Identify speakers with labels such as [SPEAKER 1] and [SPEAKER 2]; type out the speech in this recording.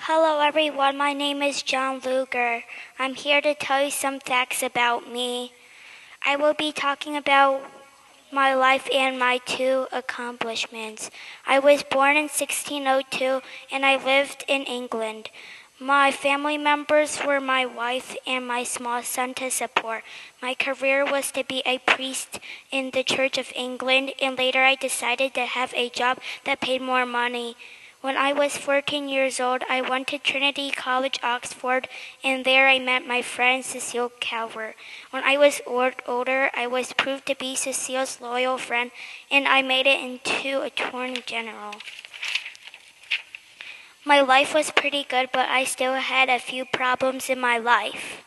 [SPEAKER 1] Hello everyone, my name is John Luger. I'm here to tell you some facts about me. I will be talking about my life and my two accomplishments. I was born in 1602 and I lived in England. My family members were my wife and my small son to support. My career was to be a priest in the Church of England, and later I decided to have a job that paid more money. When I was 14 years old, I went to Trinity College, Oxford, and there I met my friend Cecile Calvert. When I was older, I was proved to be Cecile's loyal friend, and I made it into Attorney General. My life was pretty good, but I still had a few problems in my life.